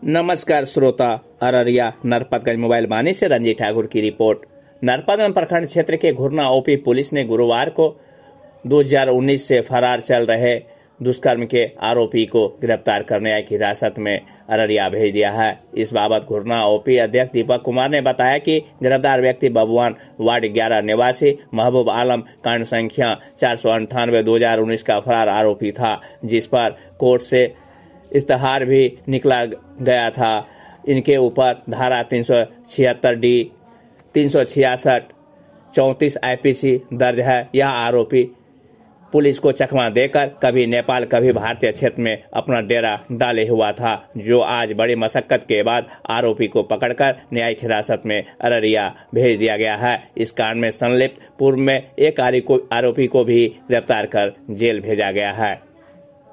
नमस्कार श्रोता, अररिया नरपतगंज मोबाइल बानी से रंजीत ठाकुर की रिपोर्ट। नरपतगंज प्रखंड क्षेत्र के घुरना ओपी पुलिस ने गुरुवार को 2019 से फरार चल रहे दुष्कर्म के आरोपी को गिरफ्तार करने की हिरासत में अररिया भेज दिया है। इस बाबत घुरना ओपी अध्यक्ष दीपक कुमार ने बताया कि गिरफ्तार व्यक्ति बबुआन वार्ड 11 निवासी महबूब आलम कांड संख्या 498/2019 का फरार आरोपी था, जिस पर कोर्ट से इस्तेहार भी निकला गया था। इनके ऊपर धारा 376D, 366, 34 IPC दर्ज है। यह आरोपी पुलिस को चकमा देकर कभी नेपाल कभी भारतीय क्षेत्र में अपना डेरा डाले हुआ था, जो आज बड़ी मशक्कत के बाद आरोपी को पकड़कर न्यायिक हिरासत में अररिया भेज दिया गया है। इस कांड में संलिप्त पूर्व में एक आरोपी को भी गिरफ्तार कर जेल भेजा गया है।